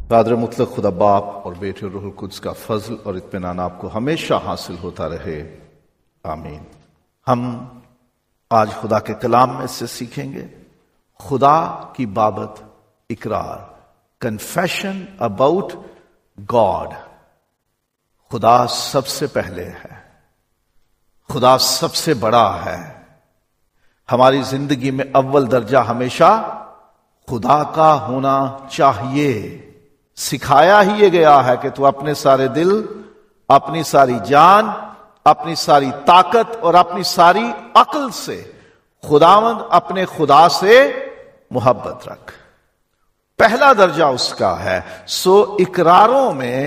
قادر مطلق خدا باپ اور بیٹے اور روح القدس کا فضل اور اطمینان آپ کو ہمیشہ حاصل ہوتا رہے، آمین۔ ہم آج خدا کے کلام میں سے سیکھیں گے خدا کی بابت اقرار، کنفیشن اباؤٹ گاڈ۔ خدا سب سے پہلے ہے، خدا سب سے بڑا ہے۔ ہماری زندگی میں اول درجہ ہمیشہ خدا کا ہونا چاہیے۔ سکھایا ہی یہ گیا ہے کہ تو اپنے سارے دل، اپنی ساری جان، اپنی ساری طاقت اور اپنی ساری عقل سے خداوند اپنے خدا سے محبت رکھ۔ پہلا درجہ اس کا ہے۔ سو اقراروں میں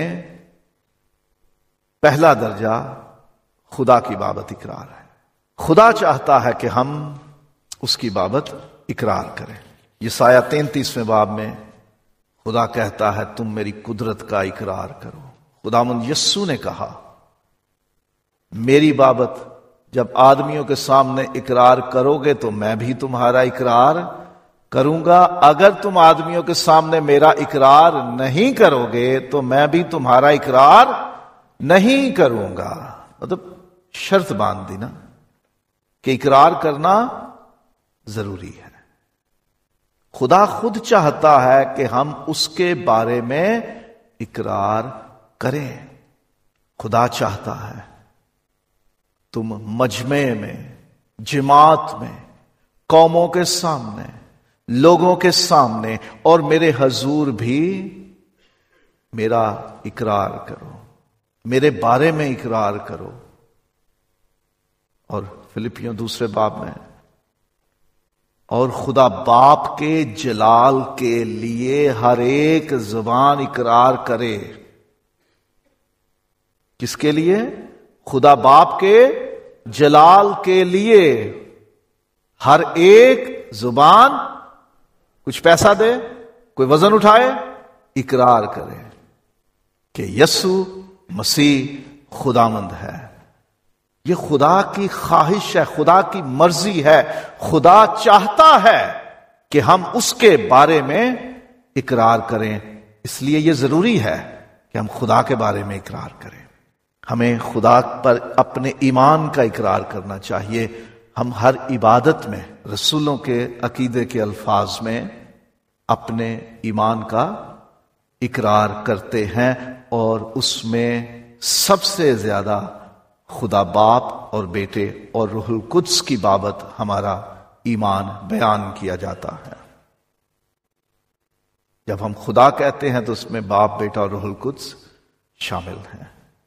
پہلا درجہ خدا کی بابت اقرار ہے۔ خدا چاہتا ہے کہ ہم اس کی بابت اقرار کریں۔ یسایہ 33ویں باب میں خدا کہتا ہے تم میری قدرت کا اقرار کرو۔ خداوند یسوع نے کہا میری بابت جب آدمیوں کے سامنے اقرار کرو گے تو میں بھی تمہارا اقرار کروں گا، اگر تم آدمیوں کے سامنے میرا اقرار نہیں کرو گے تو میں بھی تمہارا اقرار نہیں کروں گا۔ مطلب شرط باندھ دی نا کہ اقرار کرنا ضروری ہے۔ خدا خود چاہتا ہے کہ ہم اس کے بارے میں اقرار کریں۔ خدا چاہتا ہے تم مجمع میں، جماعت میں، قوموں کے سامنے، لوگوں کے سامنے اور میرے حضور بھی میرا اقرار کرو، میرے بارے میں اقرار کرو۔ اور فلپیوں 2 باب میں اور خدا باپ کے جلال کے لیے ہر ایک زبان اقرار کرے۔ کس کے لیے؟ خدا باپ کے جلال کے لیے ہر ایک زبان، کچھ پیسہ دے، کوئی وزن اٹھائے، اقرار کرے کہ یسوع مسیح خداوند ہے۔ یہ خدا کی خواہش ہے، خدا کی مرضی ہے۔ خدا چاہتا ہے کہ ہم اس کے بارے میں اقرار کریں، اس لیے یہ ضروری ہے کہ ہم خدا کے بارے میں اقرار کریں۔ ہمیں خدا پر اپنے ایمان کا اقرار کرنا چاہیے۔ ہم ہر عبادت میں رسولوں کے عقیدے کے الفاظ میں اپنے ایمان کا اقرار کرتے ہیں، اور اس میں سب سے زیادہ خدا باپ اور بیٹے اور روح القدس کی بابت ہمارا ایمان بیان کیا جاتا ہے۔ جب ہم خدا کہتے ہیں تو اس میں باپ، بیٹا اور روح القدس شامل ہیں۔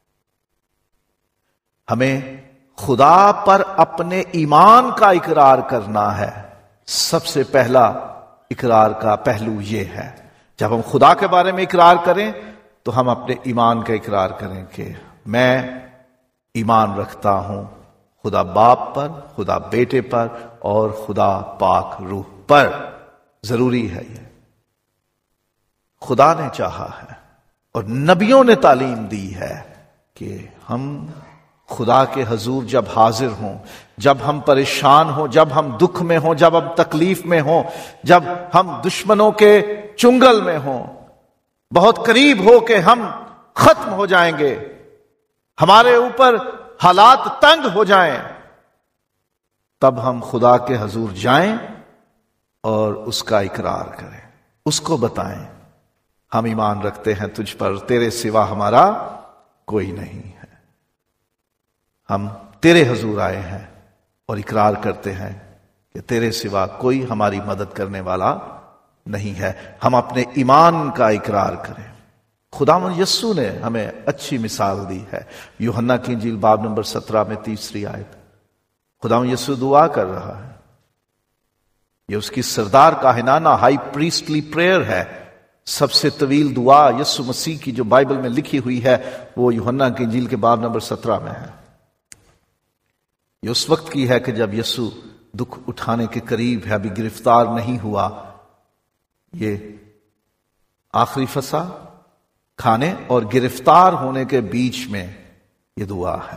ہمیں خدا پر اپنے ایمان کا اقرار کرنا ہے۔ سب سے پہلا اقرار کا پہلو یہ ہے، جب ہم خدا کے بارے میں اقرار کریں تو ہم اپنے ایمان کا اقرار کریں کہ میں ایمان رکھتا ہوں خدا باپ پر، خدا بیٹے پر اور خدا پاک روح پر۔ ضروری ہے یہ، خدا نے چاہا ہے اور نبیوں نے تعلیم دی ہے کہ ہم خدا کے حضور جب حاضر ہوں، جب ہم پریشان ہوں، جب ہم دکھ میں ہوں، جب ہم تکلیف میں ہوں، جب ہم دشمنوں کے چنگل میں ہوں، بہت قریب ہو کہ ہم ختم ہو جائیں گے، ہمارے اوپر حالات تنگ ہو جائیں، تب ہم خدا کے حضور جائیں اور اس کا اقرار کریں، اس کو بتائیں ہم ایمان رکھتے ہیں تجھ پر، تیرے سوا ہمارا کوئی نہیں ہے۔ ہم تیرے حضور آئے ہیں اور اقرار کرتے ہیں کہ تیرے سوا کوئی ہماری مدد کرنے والا نہیں ہے۔ ہم اپنے ایمان کا اقرار کریں۔ خداوند یسوع نے ہمیں اچھی مثال دی ہے۔ یوحنا کی انجیل باب نمبر 17 میں 3 آیت، خداوند یسوع دعا کر رہا ہے، یہ اس کی سردار کاہنانہ ہائی پریسٹلی پریئر ہے۔ سب سے طویل دعا یسوع مسیح کی جو بائبل میں لکھی ہوئی ہے وہ یوحنا کی انجیل کے باب نمبر 17 میں ہے۔ یہ اس وقت کی ہے کہ جب یسوع دکھ اٹھانے کے قریب ہے، ابھی گرفتار نہیں ہوا۔ یہ آخری فصا کھانے اور گرفتار ہونے کے بیچ میں یہ دعا ہے،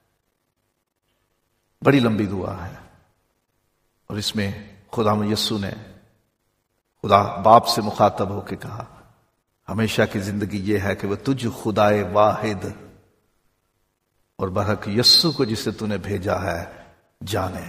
بڑی لمبی دعا ہے، اور اس میں خدا یسوع نے خدا باپ سے مخاطب ہو کے کہا ہمیشہ کی زندگی یہ ہے کہ وہ تجھ خدائے واحد اور برحق یسوع کو جسے تو نے بھیجا ہے جانے۔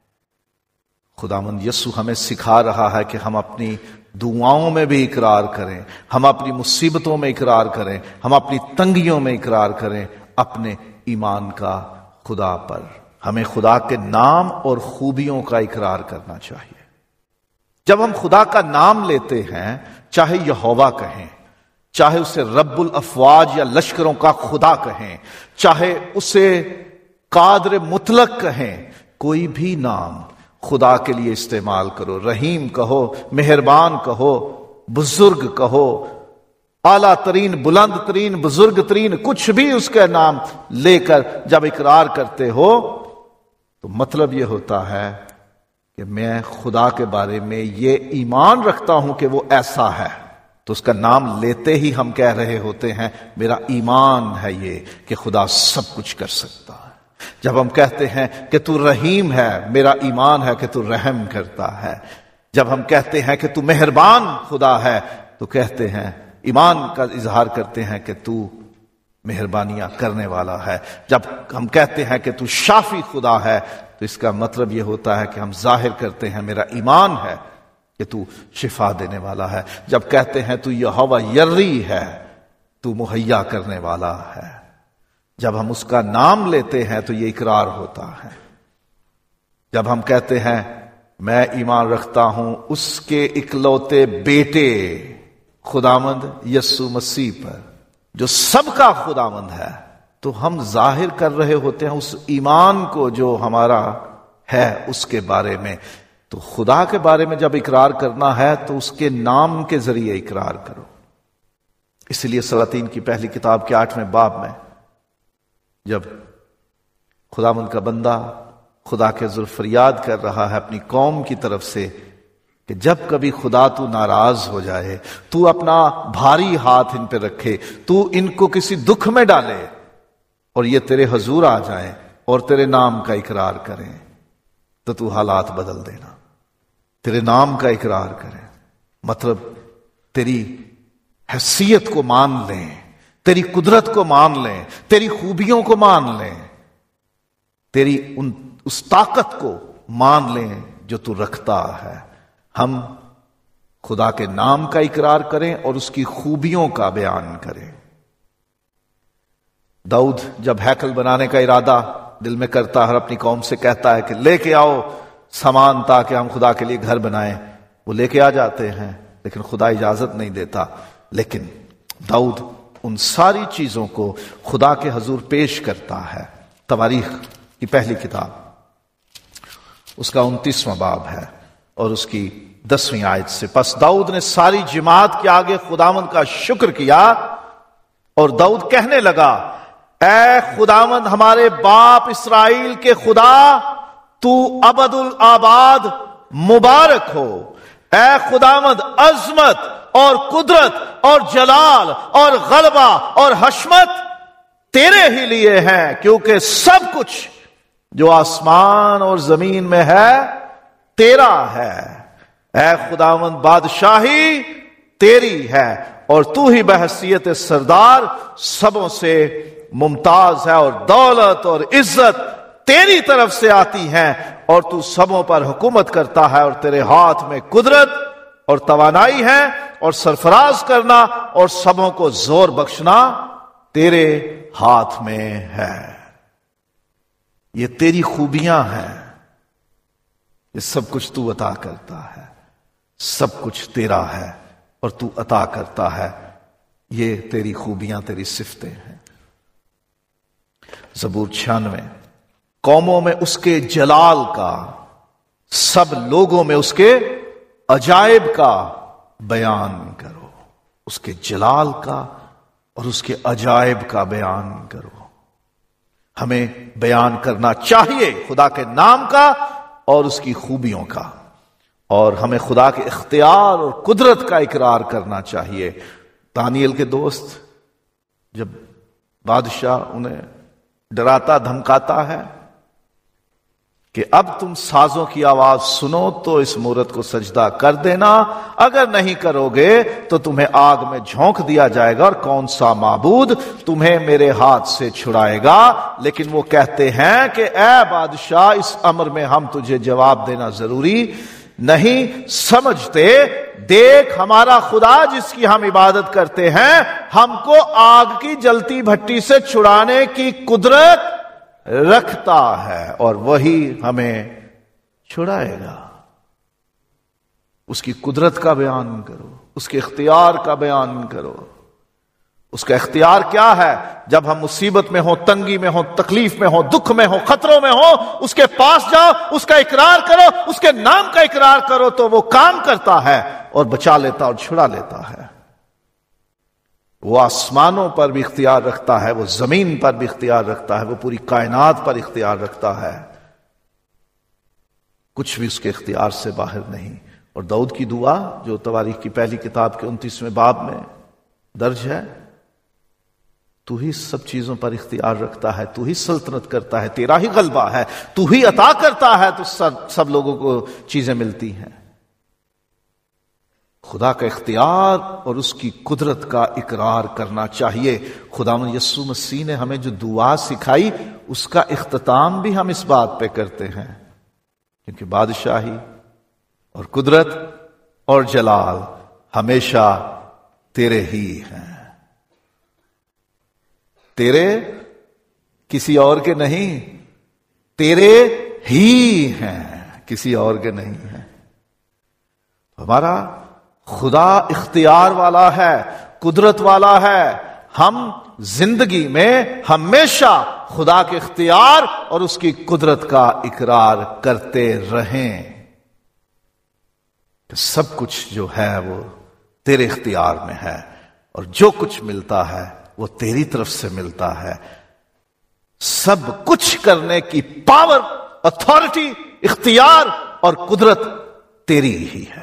خداوند یسوع ہمیں سکھا رہا ہے کہ ہم اپنی دعاؤں میں بھی اقرار کریں، ہم اپنی مصیبتوں میں اقرار کریں، ہم اپنی تنگیوں میں اقرار کریں اپنے ایمان کا خدا پر۔ ہمیں خدا کے نام اور خوبیوں کا اقرار کرنا چاہیے۔ جب ہم خدا کا نام لیتے ہیں، چاہے یہوہ کہیں، چاہے اسے رب الافواج یا لشکروں کا خدا کہیں، چاہے اسے قادر مطلق کہیں، کوئی بھی نام خدا کے لیے استعمال کرو، رحیم کہو، مہربان کہو، بزرگ کہو، اعلیٰ ترین، بلند ترین، بزرگ ترین، کچھ بھی اس کا نام لے کر جب اقرار کرتے ہو تو مطلب یہ ہوتا ہے کہ میں خدا کے بارے میں یہ ایمان رکھتا ہوں کہ وہ ایسا ہے۔ تو اس کا نام لیتے ہی ہم کہہ رہے ہوتے ہیں میرا ایمان ہے یہ کہ خدا سب کچھ کر سکتا ہے۔ جب ہم کہتے ہیں کہ تو رحیم ہے، میرا ایمان ہے کہ تو رحم کرتا ہے۔ جب ہم کہتے ہیں کہ تو مہربان خدا ہے، تو کہتے ہیں، ایمان کا اظہار کرتے ہیں کہ تو مہربانیاں کرنے والا ہے۔ جب ہم کہتے ہیں کہ تو شافی خدا ہے، تو اس کا مطلب یہ ہوتا ہے کہ ہم ظاہر کرتے ہیں میرا ایمان ہے کہ تو شفا دینے والا ہے۔ جب کہتے ہیں تو یہوہ یری ہے، تو مہیا کرنے والا ہے، جب ہم اس کا نام لیتے ہیں تو یہ اقرار ہوتا ہے۔ جب ہم کہتے ہیں میں ایمان رکھتا ہوں اس کے اکلوتے بیٹے خداوند یسوع مسیح پر جو سب کا خداوند ہے، تو ہم ظاہر کر رہے ہوتے ہیں اس ایمان کو جو ہمارا ہے اس کے بارے میں۔ تو خدا کے بارے میں جب اقرار کرنا ہے تو اس کے نام کے ذریعے اقرار کرو۔ اس لیے سلاطین کی پہلی کتاب کے 8ویں باب میں جب خداوند کا بندہ خدا کے حضور فریاد کر رہا ہے اپنی قوم کی طرف سے کہ جب کبھی خدا تو ناراض ہو جائے، تو اپنا بھاری ہاتھ ان پہ رکھے، تو ان کو کسی دکھ میں ڈالے اور یہ تیرے حضور آ جائیں اور تیرے نام کا اقرار کریں، تو حالات بدل دینا، تیرے نام کا اقرار کریں۔ مطلب تیری حیثیت کو مان لیں، تیری قدرت کو مان لیں، تیری خوبیوں کو مان لیں، تیری اس طاقت کو مان لیں جو تو رکھتا ہے۔ ہم خدا کے نام کا اقرار کریں اور اس کی خوبیوں کا بیان کریں۔ داؤد جب ہیکل بنانے کا ارادہ دل میں کرتا ہے اور اپنی قوم سے کہتا ہے کہ لے کے آؤ سامان تاکہ ہم خدا کے لیے گھر بنائیں، وہ لے کے آ جاتے ہیں، لیکن خدا اجازت نہیں دیتا۔ لیکن داؤد ان ساری چیزوں کو خدا کے حضور پیش کرتا ہے۔ تواریخ کی پہلی کتاب اس کا 29واں باب ہے اور اس کی 10ویں آیت سے، پس داؤد نے ساری جماعت کے آگے خداوند کا شکر کیا اور داؤد کہنے لگا، اے خداوند ہمارے باپ اسرائیل کے خدا، تو ابد الآباد مبارک ہو۔ اے خداوند عظمت اور قدرت اور جلال اور غلبہ اور حشمت تیرے ہی لیے ہیں، کیونکہ سب کچھ جو آسمان اور زمین میں ہے تیرا ہے۔ اے خداوند بادشاہی تیری ہے اور تو ہی بحیثیت سردار سبوں سے ممتاز ہے، اور دولت اور عزت تیری طرف سے آتی ہیں، اور تو سبوں پر حکومت کرتا ہے، اور تیرے ہاتھ میں قدرت اور توانائی ہے، اور سرفراز کرنا اور سبوں کو زور بخشنا تیرے ہاتھ میں ہے۔ یہ تیری خوبیاں ہیں، یہ سب کچھ تو عطا کرتا ہے، سب کچھ تیرا ہے اور تو عطا کرتا ہے، یہ تیری خوبیاں، تیری صفتیں ہیں۔ زبور 96، قوموں میں اس کے جلال کا، سب لوگوں میں اس کے عجائب کا بیان کرو۔ اس کے جلال کا اور اس کے عجائب کا بیان کرو۔ ہمیں بیان کرنا چاہیے خدا کے نام کا اور اس کی خوبیوں کا، اور ہمیں خدا کے اختیار اور قدرت کا اقرار کرنا چاہیے۔ دانیل کے دوست جب بادشاہ انہیں ڈراتا دھمکاتا ہے کہ اب تم سازوں کی آواز سنو تو اس مورت کو سجدہ کر دینا، اگر نہیں کرو گے تو تمہیں آگ میں جھونک دیا جائے گا، اور کون سا معبود تمہیں میرے ہاتھ سے چھڑائے گا؟ لیکن وہ کہتے ہیں کہ اے بادشاہ، اس امر میں ہم تجھے جواب دینا ضروری نہیں سمجھتے؟ دیکھ، ہمارا خدا جس کی ہم عبادت کرتے ہیں ہم کو آگ کی جلتی بھٹی سے چھڑانے کی قدرت رکھتا ہے، اور وہی ہمیں چھڑائے گا۔ اس کی قدرت کا بیان کرو، اس کے اختیار کا بیان کرو۔ اس کا اختیار کیا ہے؟ جب ہم مصیبت میں ہوں، تنگی میں ہوں، تکلیف میں ہوں، دکھ میں ہوں، خطروں میں ہوں، اس کے پاس جاؤ، اس کا اقرار کرو، اس کے نام کا اقرار کرو تو وہ کام کرتا ہے اور بچا لیتا اور چھڑا لیتا ہے۔ وہ آسمانوں پر بھی اختیار رکھتا ہے، وہ زمین پر بھی اختیار رکھتا ہے، وہ پوری کائنات پر اختیار رکھتا ہے۔ کچھ بھی اس کے اختیار سے باہر نہیں۔ اور داؤد کی دعا جو تواریخ کی پہلی کتاب کے 29ویں باب میں درج ہے، تو ہی سب چیزوں پر اختیار رکھتا ہے، تو ہی سلطنت کرتا ہے، تیرا ہی غلبہ ہے، تو ہی عطا کرتا ہے تو سب لوگوں کو چیزیں ملتی ہیں۔ خدا کا اختیار اور اس کی قدرت کا اقرار کرنا چاہیے۔ خداوند یسوع مسیح نے ہمیں جو دعا سکھائی اس کا اختتام بھی ہم اس بات پہ کرتے ہیں، کیونکہ بادشاہی اور قدرت اور جلال ہمیشہ تیرے ہی ہیں، تیرے، کسی اور کے نہیں، تیرے ہی ہیں، کسی اور کے نہیں ہیں۔ ہمارا خدا اختیار والا ہے، قدرت والا ہے۔ ہم زندگی میں ہمیشہ خدا کے اختیار اور اس کی قدرت کا اقرار کرتے رہیں کہ سب کچھ جو ہے وہ تیرے اختیار میں ہے، اور جو کچھ ملتا ہے وہ تیری طرف سے ملتا ہے۔ سب کچھ کرنے کی پاور، اتھارٹی، اختیار اور قدرت تیری ہی ہے۔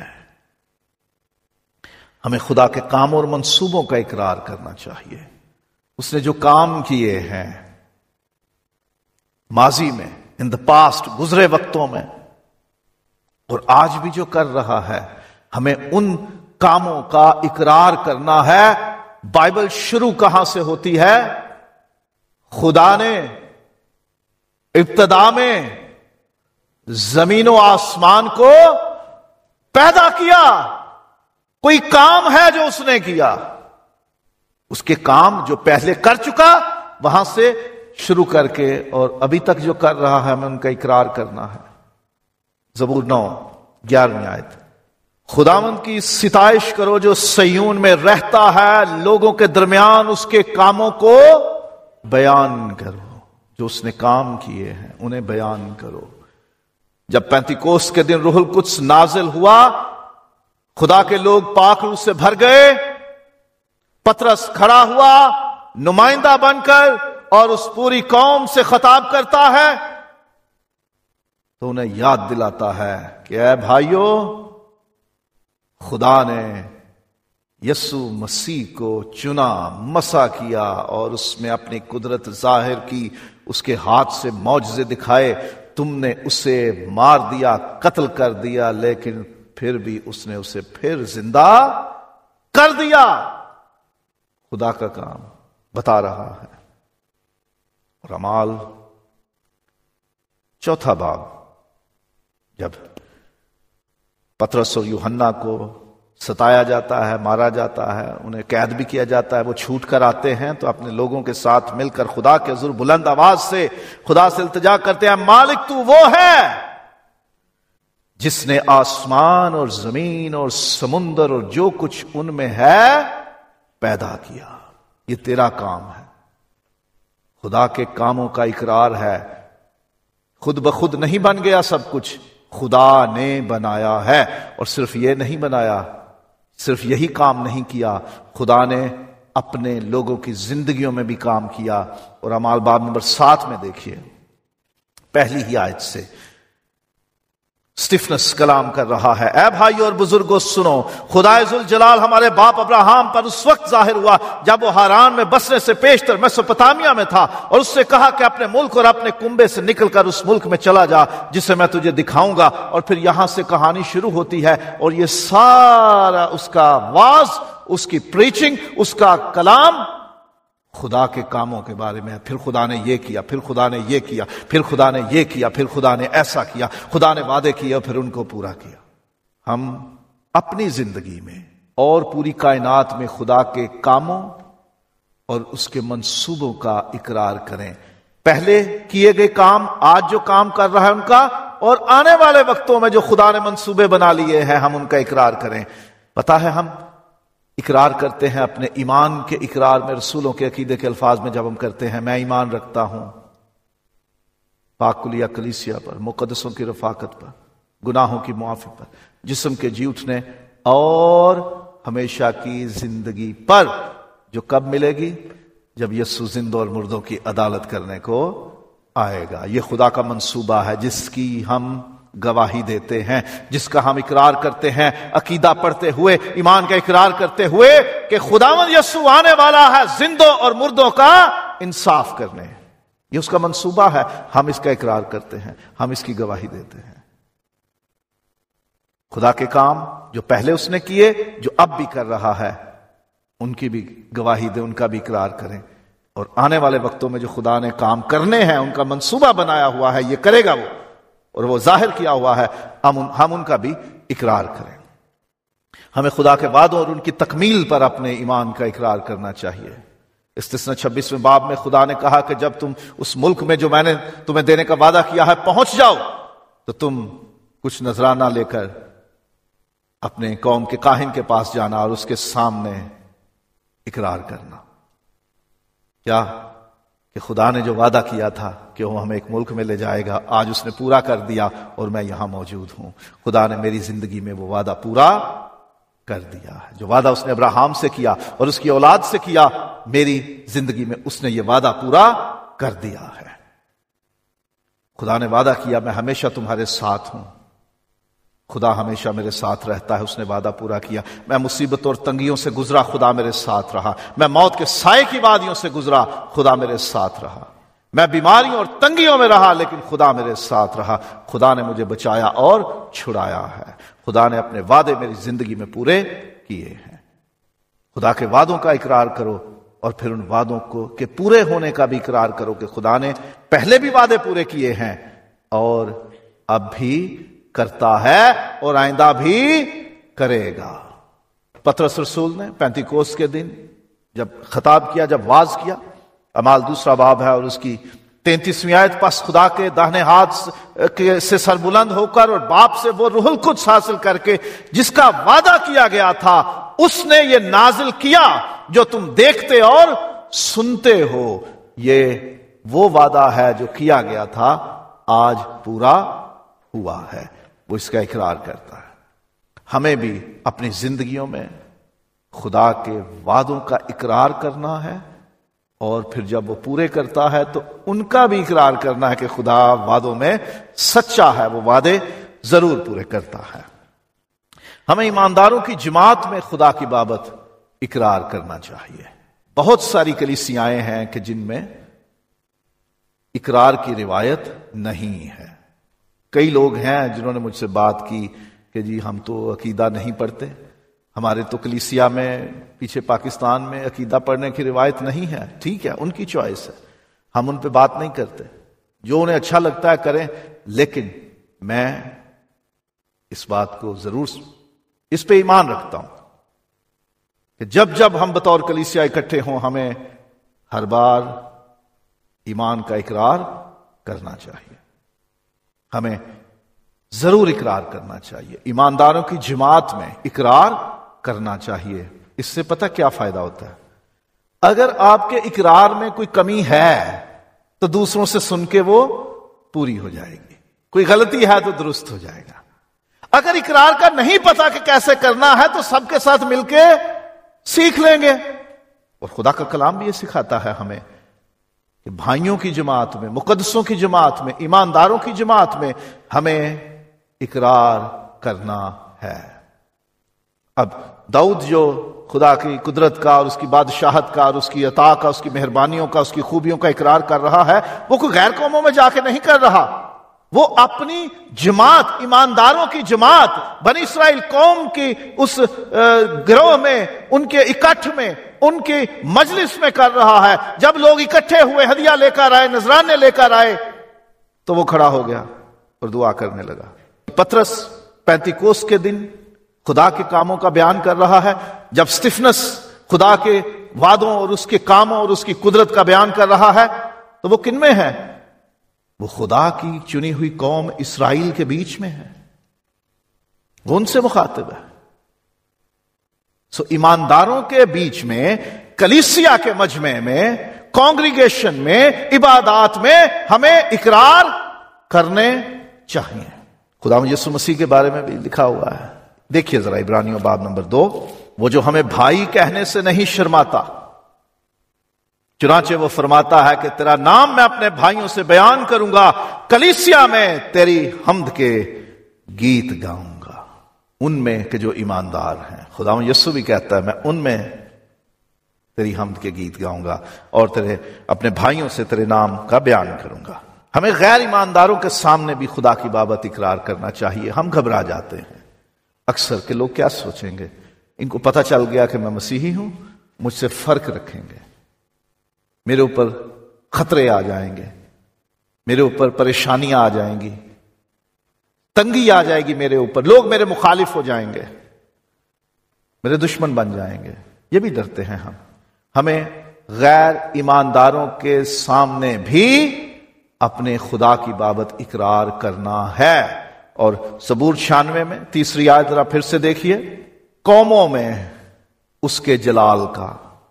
ہمیں خدا کے کاموں اور منصوبوں کا اقرار کرنا چاہیے۔ اس نے جو کام کیے ہیں ماضی میں، ان دا پاسٹ، گزرے وقتوں میں، اور آج بھی جو کر رہا ہے، ہمیں ان کاموں کا اقرار کرنا ہے۔ بائبل شروع کہاں سے ہوتی ہے؟ خدا نے ابتدا میں زمین و آسمان کو پیدا کیا۔ کوئی کام ہے جو اس نے کیا، اس کے کام جو پہلے کر چکا وہاں سے شروع کر کے اور ابھی تک جو کر رہا ہے ہمیں ان کا اقرار کرنا ہے۔ زبور 9:11 آیت، خداوند کی ستائش کرو جو صیون میں رہتا ہے، لوگوں کے درمیان اس کے کاموں کو بیان کرو۔ جو اس نے کام کیے ہیں انہیں بیان کرو۔ جب پینتیکوست کے دن روح القدس نازل ہوا، خدا کے لوگ پاک روح سے بھر گئے، پطرس کھڑا ہوا نمائندہ بن کر اور اس پوری قوم سے خطاب کرتا ہے تو انہیں یاد دلاتا ہے کہ اے بھائیو، خدا نے یسوع مسیح کو چنا، مسا کیا اور اس میں اپنی قدرت ظاہر کی، اس کے ہاتھ سے معجزے دکھائے۔ تم نے اسے مار دیا، قتل کر دیا، لیکن پھر بھی اس نے اسے پھر زندہ کر دیا۔ خدا کا کام بتا رہا ہے۔ اور اعمال 4 باب، جب پطرس اور یوحنا کو ستایا جاتا ہے، مارا جاتا ہے، انہیں قید بھی کیا جاتا ہے، وہ چھوٹ کر آتے ہیں تو اپنے لوگوں کے ساتھ مل کر خدا کے حضور بلند آواز سے خدا سے التجا کرتے ہیں، مالک تو وہ ہے جس نے آسمان اور زمین اور سمندر اور جو کچھ ان میں ہے پیدا کیا۔ یہ تیرا کام ہے۔ خدا کے کاموں کا اقرار ہے۔ خود بخود نہیں بن گیا سب کچھ، خدا نے بنایا ہے۔ اور صرف یہ نہیں بنایا، صرف یہی کام نہیں کیا، خدا نے اپنے لوگوں کی زندگیوں میں بھی کام کیا۔ اور اعمال باب نمبر 7 میں دیکھیے، پہلی ہی آیت سے، स्टिफनेस कलाम कर रहा है। ऐ भाई और बुजुर्गों सुनो, खुदाए जुल जलाल हमारे बाप अब्राहम पर उस वक्त जाहिर हुआ जब वो हारान में बसने से पेशतर मेसोपोटामिया में था, और उससे कहा कि अपने मुल्क और अपने कुंबे से निकलकर उस मुल्क में चला जा जिसे मैं तुझे दिखाऊंगा। और फिर यहां से कहानी शुरू होती है, और ये सारा उसका वाज, उसकी प्रीचिंग, उसका कलाम खुदा के कामों के बारे में। फिर खुदा ने ये किया, फिर खुदा ने ये किया, फिर खुदा ने ये किया, फिर खुदा ने ऐसा किया, खुदा ने वादे किए फिर उनको पूरा किया। हम अपनी जिंदगी में और पूरी कायनात में खुदा के कामों और उसके मंसूबों का इकरार करें। पहले किए गए काम, आज जो काम कर रहा है उनका, और आने वाले वक्तों में जो खुदा ने मंसूबे बना लिए हैं हम उनका इकरार करें। पता है, हम इकरार करते हैं अपने ईमान के इकरार में, रसूलों के अकीदे के अल्फाज में जब हम करते हैं, मैं ईमान रखता हूं पाकुलिया कलीसिया पर, मुकद्दसों की रफाकत पर, गुनाहों की मुआफी पर, जिस्म के जी उठने और हमेशा की जिंदगी पर, जो कब मिलेगी? जब यीशु जिंदों और मुर्दों की अदालत करने को आएगा। यह खुदा का मंसूबा है जिसकी हम गवाही देते हैं, जिसका हम इकरार करते हैं, अकीदा पढ़ते हुए, ईमान का इकरार करते हुए कि खुदावंद यीशु आने वाला है जिंदों और मुर्दों का इंसाफ करने। ये उसका मंसूबा है, हम इसका इकरार करते हैं, हम इसकी गवाही देते हैं। खुदा के काम जो पहले उसने किए, जो अब भी कर रहा है, उनकी भी गवाही दे, उनका भी इकरार करें। और आने वाले वक्तों में जो खुदा ने काम करने हैं, उनका मंसूबा बनाया हुआ है, ये करेगा वो, और वो जाहिर किया हुआ है, हम उनका भी इकरार करें। हमें खुदा के वादों और उनकी तकमील पर अपने ईमान का इकरार करना चाहिए। इस्तिस्ना 26वें बाब में खुदा ने कहा कि जब तुम उस मुल्क में जो मैंने तुम्हें देने का वादा किया है पहुंच जाओ, तो तुम कुछ नजराना लेकर अपने कौम के काहिन के पास जाना और उसके सामने इकरार करना। क्या कि खुदा ने जो वादा किया था कि वो हमें एक मुल्क में ले जाएगा, आज उसने पूरा कर दिया और मैं यहां मौजूद हूं। खुदा ने मेरी जिंदगी में वो वादा पूरा कर दिया है। जो वादा उसने अब्राहम से किया और उसकी औलाद से किया, मेरी जिंदगी में उसने ये वादा पूरा कर दिया है। खुदा ने वादा किया, मैं हमेशा तुम्हारे साथ हूं। खुदा हमेशा मेरे साथ रहता है, उसने वादा पूरा किया। मैं मुसीबत और तंगियों से गुजरा, खुदा मेरे साथ रहा। मैं मौत के साए की वादियों से गुजरा, खुदा मेरे साथ रहा। मैं बीमारियों और तंगियों में रहा, लेकिन खुदा मेरे साथ रहा। खुदा ने मुझे बचाया और छुड़ाया है। खुदा ने अपने वादे मेरी जिंदगी में पूरे किए हैं। खुदा के वादों का इकरार करो और फिर उन वादों को के पूरे होने का भी इकरार करो कि खुदा ने पहले भी वादे पूरे किए हैं और अब भी करता है और आइंदा भी करेगा। पतरस रसूल ने पेंतिकोस्त के दिन जब खिताब किया, जब वाज किया, अमाल 2 बाब है और उसकी 33वीं आयत, पस खुदा के दाहिने हाथ से सरबुलंद होकर और बाप से वो रूहुल कुद्स हासिल करके जिसका वादा किया गया था, उसने ये नाजिल किया जो तुम देखते और सुनते हो। ये वो वादा है जो किया गया था, आज पूरा हुआ है। वो इसका इकरार करता है। हमें भी अपनी जिंदगियों में खुदा के वादों का इकरार करना है और फिर जब वो पूरे करता है तो उनका भी इकरार करना है कि खुदा वादों में सच्चा है, वो वादे जरूर पूरे करता है। हमें ईमानदारों की जमात में खुदा की बाबत इकरार करना चाहिए। बहुत सारी कलीसियाएं हैं कि जिनमें इकरार की रिवायत नहीं है। कई लोग हैं जिन्होंने मुझसे बात की कि जी हम तो अकीदा नहीं पढ़ते, हमारे तो कलीसिया में पीछे पाकिस्तान में अकीदा पढ़ने की रिवायत नहीं है। ठीक है, उनकी चॉइस है, हम उन पे बात नहीं करते, जो उन्हें अच्छा लगता है करें। लेकिन मैं इस बात को जरूर इस पे ईमान रखता हूं कि जब जब हम बतौर कलीसिया इकट्ठे हों, हमें हर बार ईमान का इकरार करना चाहिए। हमें जरूर इकरार करना चाहिए। ईमानदारों की जमात में इकरार करना चाहिए। इससे पता क्या फायदा होता है? अगर आपके इकरार में कोई कमी है तो दूसरों से सुन के वो पूरी हो जाएगी। कोई गलती है तो दुरुस्त हो जाएगा। अगर इकरार का नहीं पता कि कैसे करना है तो सबके साथ मिलके सीख लेंगे। और खुदा का कलाम भी ये सिखाता है हमें कि भाइयों की जमात में, मुकद्दसों की जमात में, ईमानदारों की जमात में हमें اقرار کرنا ہے۔ اب داؤد جو خدا کی قدرت کا اور اس کی بادشاہت کا اور اس کی عطا کا، اس کی مہربانیوں کا، اس کی خوبیوں کا اقرار کر رہا ہے، وہ کوئی غیر قوموں میں جا کے نہیں کر رہا، وہ اپنی جماعت، ایمانداروں کی جماعت، بنی اسرائیل قوم کی اس گروہ میں، ان کے اکٹھ میں، ان کی مجلس میں کر رہا ہے۔ جب لوگ اکٹھے ہوئے، ہدیہ لے کر آئے، نذرانے لے کر آئے، تو وہ کھڑا ہو گیا اور دعا کرنے لگا۔ پطرس پینتیکوس کے دن خدا کے کاموں کا بیان کر رہا ہے، جب اسطفنس خدا کے وعدوں اور اس کے کاموں اور اس کی قدرت کا بیان کر رہا ہے، تو وہ کن میں ہے؟ وہ خدا کی چنی ہوئی قوم اسرائیل کے بیچ میں ہے، وہ ان سے مخاطب ہے۔ سو ایمانداروں کے بیچ میں، کلیسیا کے مجمع میں، کانگریگیشن میں، عبادات میں ہمیں اقرار کرنے چاہیے۔ خدا یسوع مسیح کے بارے میں بھی لکھا ہوا ہے، دیکھیے ذرا عبرانیوں باب نمبر 2، وہ جو ہمیں بھائی کہنے سے نہیں شرماتا، چنانچہ وہ فرماتا ہے کہ تیرا نام میں اپنے بھائیوں سے بیان کروں گا، کلیسیا میں تیری حمد کے گیت گاؤں گا، ان میں کہ جو ایماندار ہیں۔ خدا یسوع بھی کہتا ہے میں ان میں تیری حمد کے گیت گاؤں گا اور تیرے اپنے بھائیوں سے تیرے نام کا بیان کروں گا۔ ہمیں غیر ایمانداروں کے سامنے بھی خدا کی بابت اقرار کرنا چاہیے۔ ہم گھبرا جاتے ہیں اکثر کہ لوگ کیا سوچیں گے، ان کو پتہ چل گیا کہ میں مسیحی ہوں، مجھ سے فرق رکھیں گے، میرے اوپر خطرے آ جائیں گے، میرے اوپر پریشانیاں آ جائیں گی، تنگی آ جائے گی میرے اوپر، لوگ میرے مخالف ہو جائیں گے، میرے دشمن بن جائیں گے۔ یہ بھی ڈرتے ہیں ہم۔ ہمیں غیر ایمانداروں کے سامنے بھی اپنے خدا کی بابت اقرار کرنا ہے۔ اور زبور 96 میں 3 آیت ذرا پھر سے دیکھیے، قوموں میں اس کے جلال کا،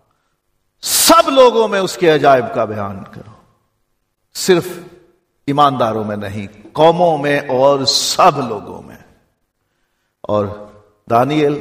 سب لوگوں میں اس کے عجائب کا بیان کرو، صرف ایمانداروں میں نہیں، قوموں میں اور سب لوگوں میں۔ اور دانیل،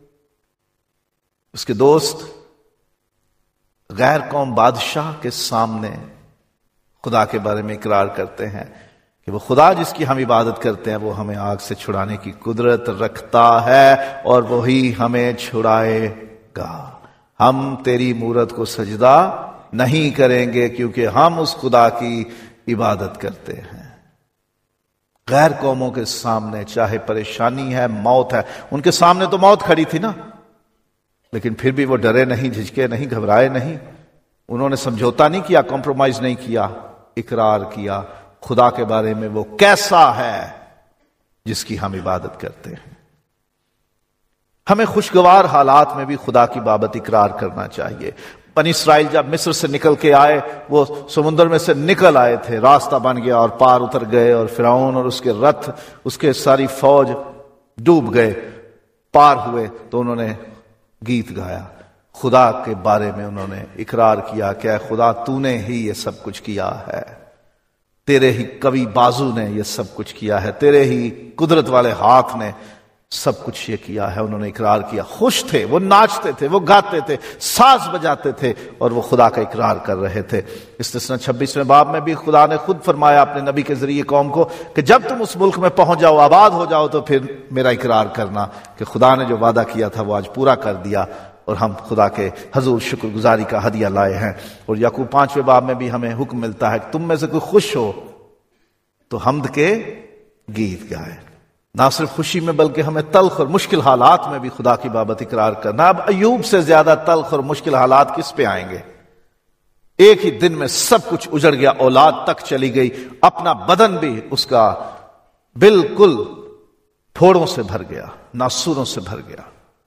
اس کے دوست، غیر قوم بادشاہ کے سامنے خدا کے بارے میں اقرار کرتے ہیں کہ وہ خدا جس کی ہم عبادت کرتے ہیں وہ ہمیں آگ سے چھڑانے کی قدرت رکھتا ہے اور وہی ہمیں چھڑائے گا۔ ہم تیری مورت کو سجدہ نہیں کریں گے کیونکہ ہم اس خدا کی عبادت کرتے ہیں۔ غیر قوموں کے سامنے چاہے پریشانی ہے، موت ہے، ان کے سامنے تو موت کھڑی تھی نا، لیکن پھر بھی وہ ڈرے نہیں، جھجکے نہیں، گھبرائے نہیں، انہوں نے سمجھوتا نہیں کیا، کمپرومائز نہیں کیا، اقرار کیا خدا کے بارے میں وہ کیسا ہے جس کی ہم عبادت کرتے ہیں۔ ہمیں خوشگوار حالات میں بھی خدا کی بابت اقرار کرنا چاہیے۔ بنی اسرائیل جب مصر سے نکل کے آئے، وہ سمندر میں سے نکل آئے تھے، راستہ بن گیا اور پار اتر گئے، اور فرعون اور اس کے رتھ، اس کے ساری فوج ڈوب گئے، پار ہوئے، تو انہوں نے گیت گایا، خدا کے بارے میں انہوں نے اقرار کیا کہ اے خدا تو نے ہی یہ سب کچھ کیا ہے، تیرے ہی قوی بازو نے یہ سب کچھ کیا ہے، تیرے ہی قدرت والے ہاتھ نے سب کچھ یہ کیا ہے۔ انہوں نے اقرار کیا، خوش تھے، وہ ناچتے تھے، وہ گاتے تھے، ساز بجاتے تھے، اور وہ خدا کا اقرار کر رہے تھے۔ استثنا 26 باب میں بھی خدا نے خود فرمایا اپنے نبی کے ذریعے قوم کو کہ جب تم اس ملک میں پہنچ جاؤ، آباد ہو جاؤ، تو پھر میرا اقرار کرنا کہ خدا نے جو وعدہ کیا تھا وہ آج پورا کر دیا، اور ہم خدا کے حضور شکر گزاری کا ہدیہ لائے ہیں۔ اور یعقوب 5 باب میں بھی ہمیں حکم ملتا ہے کہ تم میں سے کوئی خوش ہو تو حمد کے گیت گائے۔ نہ صرف خوشی میں بلکہ ہمیں تلخ اور مشکل حالات میں بھی خدا کی بابت اقرار کرنا۔ اب ایوب سے زیادہ تلخ اور مشکل حالات کس پہ آئیں گے؟ ایک ہی دن میں سب کچھ اجڑ گیا، اولاد تک چلی گئی، اپنا بدن بھی اس کا بالکل پھوڑوں سے بھر گیا، ناسوروں سے بھر گیا،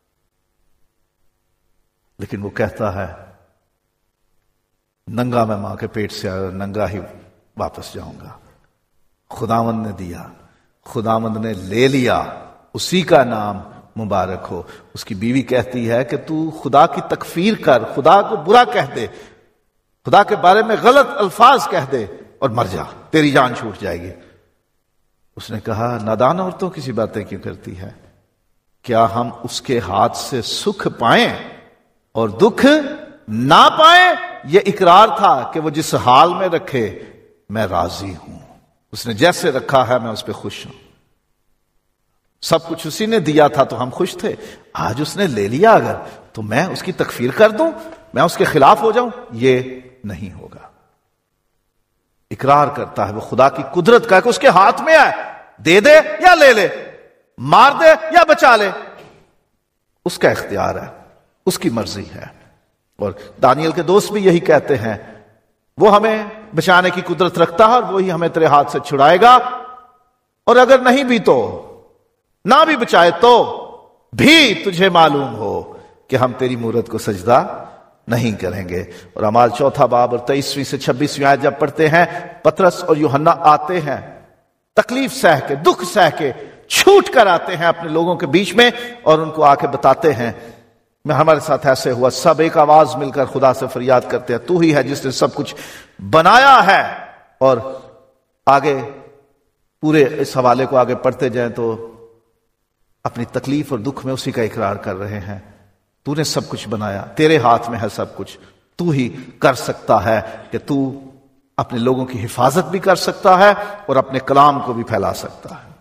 لیکن وہ کہتا ہے ننگا میں ماں کے پیٹ سے آیا، ننگا ہی واپس جاؤں گا۔ خداوند نے دیا، خداوند نے لے لیا، اسی کا نام مبارک ہو۔ اس کی بیوی کہتی ہے کہ تو خدا کی تکفیر کر، خدا کو برا کہہ دے، خدا کے بارے میں غلط الفاظ کہہ دے اور مر جا، تیری جان چھوٹ جائے گی۔ اس نے کہا نادان عورتوں کسی باتیں کیوں کرتی ہے؟ کیا ہم اس کے ہاتھ سے سکھ پائیں اور دکھ نہ پائیں؟ یہ اقرار تھا کہ وہ جس حال میں رکھے میں راضی ہوں، اس نے جیسے رکھا ہے میں اس پہ خوش ہوں۔ سب کچھ اسی نے دیا تھا تو ہم خوش تھے، آج اس نے لے لیا اگر تو میں اس کی تکفیر کر دوں، میں اس کے خلاف ہو جاؤں؟ یہ نہیں ہوگا۔ اقرار کرتا ہے وہ خدا کی قدرت کا کہ اس کے ہاتھ میں ہے، دے دے یا لے لے، مار دے یا بچا لے، اس کا اختیار ہے، اس کی مرضی ہے۔ اور دانیل کے دوست بھی یہی کہتے ہیں، وہ ہمیں بچانے کی قدرت رکھتا ہے اور وہی ہمیں تیرے ہاتھ سے چھڑائے گا، اور اگر نہیں بھی تو نہ بھی بچائے تو بھی تجھے معلوم ہو کہ ہم تیری مورت کو سجدہ نہیں کریں گے۔ اور اعمال 4 باب اور 23 سے 26 آیت جب پڑھتے ہیں، پطرس اور یوحنا آتے ہیں تکلیف سہ کے، دکھ سہ کے، چھوٹ کر آتے ہیں اپنے لوگوں کے بیچ میں، اور ان کو آ کے بتاتے ہیں ہمارے ساتھ ایسے ہوا۔ سب ایک آواز مل کر خدا سے فریاد کرتے ہیں، تو ہی ہے جس نے سب کچھ بنایا ہے۔ اور آگے پورے اس حوالے کو آگے پڑھتے جائیں تو اپنی تکلیف اور دکھ میں اسی کا اقرار کر رہے ہیں، تو نے سب کچھ بنایا، تیرے ہاتھ میں ہے سب کچھ، تو ہی کر سکتا ہے کہ تو اپنے لوگوں کی حفاظت بھی کر سکتا ہے اور اپنے کلام کو بھی پھیلا سکتا ہے۔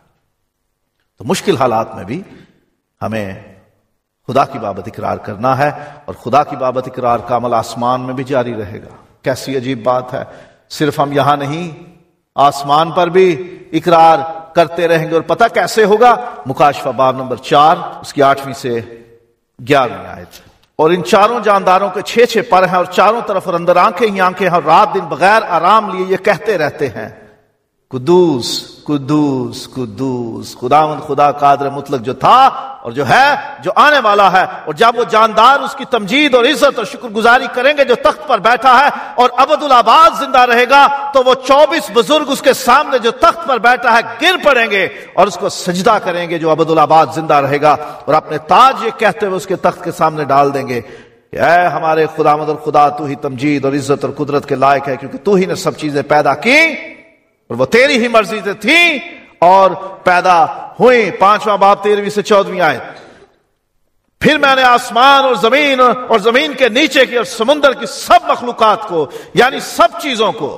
تو مشکل حالات میں بھی ہمیں خدا کی بابت اقرار کرنا ہے، اور خدا کی بابت اقرار کا عمل آسمان میں بھی جاری رہے گا۔ کیسی عجیب بات ہے، صرف ہم یہاں نہیں، آسمان پر بھی اقرار کرتے رہیں گے۔ اور پتہ کیسے ہوگا؟ مکاشفہ باب نمبر 4 اس کی 8 سے 11 آیت۔ اور ان چاروں جانداروں کے 6 پر ہیں، اور چاروں طرف اور اندر آنکھیں ہی آنکھیں ہیں، اور رات دن بغیر آرام لیے یہ کہتے رہتے ہیں، قدوس قدوس قدوس خداوند خدا قادر مطلق جو تھا اور جو ہے جو آنے والا ہے۔ اور جب وہ جاندار اس کی تمجید اور عزت اور شکر گزاری کریں گے جو تخت پر بیٹھا ہے اور ابدالآباد زندہ رہے گا، تو وہ 24 بزرگ اس کے سامنے جو تخت پر بیٹھا ہے گر پڑیں گے اور اس کو سجدہ کریں گے جو ابدالآباد زندہ رہے گا، اور اپنے تاج یہ کہتے ہوئے اس کے تخت کے سامنے ڈال دیں گے کہ اے ہمارے خداوند اور خدا، تو ہی تمجید اور عزت اور قدرت کے لائق ہے، کیونکہ تو ہی نے سب چیزیں پیدا کی اور وہ تیری ہی مرضی سے تھیں اور پیدا ہوئی۔ 5واں باب 13 سے 14 آیت۔ پھر میں نے آسمان اور زمین کے نیچے کی اور سمندر کی سب مخلوقات کو، یعنی سب چیزوں کو،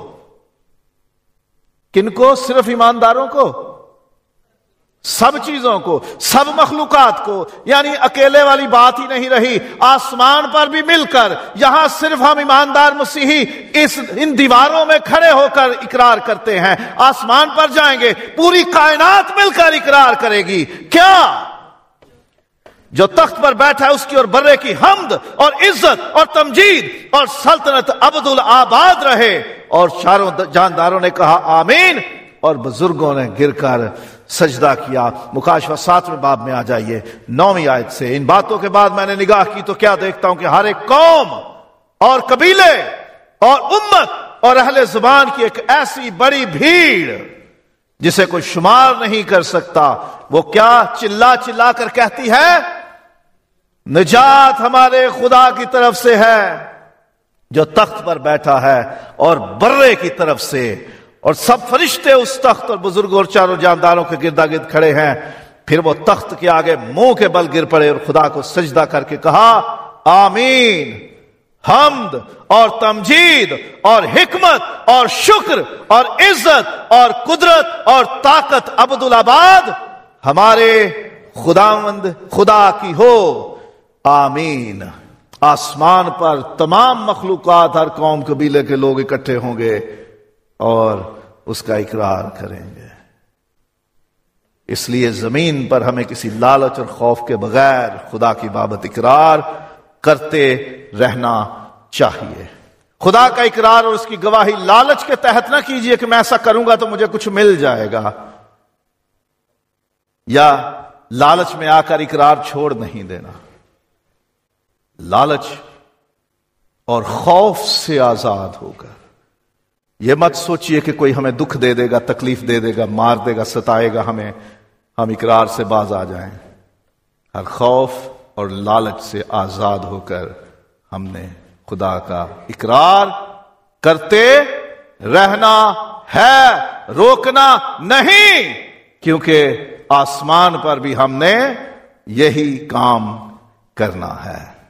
کن کو؟ صرف ایمانداروں کو؟ سب چیزوں کو، سب مخلوقات کو، یعنی اکیلے والی بات ہی نہیں رہی، آسمان پر بھی مل کر، یہاں صرف ہم ایماندار مسیحی ان دیواروں میں کھڑے ہو کر اقرار کرتے ہیں، آسمان پر جائیں گے پوری کائنات مل کر اقرار کرے گی، کیا؟ جو تخت پر بیٹھا ہے اس کی اور برے کی حمد اور عزت اور تمجید اور سلطنت ابدالآباد رہے۔ اور چاروں جانداروں نے کہا آمین، اور بزرگوں نے گر کر سجدہ کیا۔ مکاشفہ 7 باب میں آ جائیے 9 آیت سے۔ ان باتوں کے بعد میں نے نگاہ کی تو کیا دیکھتا ہوں کہ ہر ایک قوم اور قبیلے اور امت اور اہل زبان کی ایک ایسی بڑی بھیڑ جسے کوئی شمار نہیں کر سکتا، وہ کیا چلا چلا کر کہتی ہے؟ نجات ہمارے خدا کی طرف سے ہے جو تخت پر بیٹھا ہے اور برے کی طرف سے۔ اور سب فرشتے اس تخت اور بزرگوں اور چاروں جانداروں کے گردا گرد کھڑے ہیں۔ پھر وہ تخت کے آگے منہ کے بل گر پڑے اور خدا کو سجدہ کر کے کہا آمین، حمد اور تمجید اور حکمت اور شکر اور عزت اور قدرت اور طاقت ابدالآباد ہمارے خداوند خدا کی ہو، آمین۔ آسمان پر تمام مخلوقات، ہر قوم قبیلے کے لوگ اکٹھے ہوں گے اور اس کا اقرار کریں گے۔ اس لیے زمین پر ہمیں کسی لالچ اور خوف کے بغیر خدا کی بابت اقرار کرتے رہنا چاہیے۔ خدا کا اقرار اور اس کی گواہی لالچ کے تحت نہ کیجئے کہ میں ایسا کروں گا تو مجھے کچھ مل جائے گا، یا لالچ میں آ کر اقرار چھوڑ نہیں دینا۔ لالچ اور خوف سے آزاد ہو کر یہ مت سوچئے کہ کوئی ہمیں دکھ دے دے گا، تکلیف دے دے گا، مار دے گا، ستائے گا ہمیں، ہم اقرار سے باز آ جائیں۔ ہر خوف اور لالچ سے آزاد ہو کر ہم نے خدا کا اقرار کرتے رہنا ہے، روکنا نہیں، کیونکہ آسمان پر بھی ہم نے یہی کام کرنا ہے۔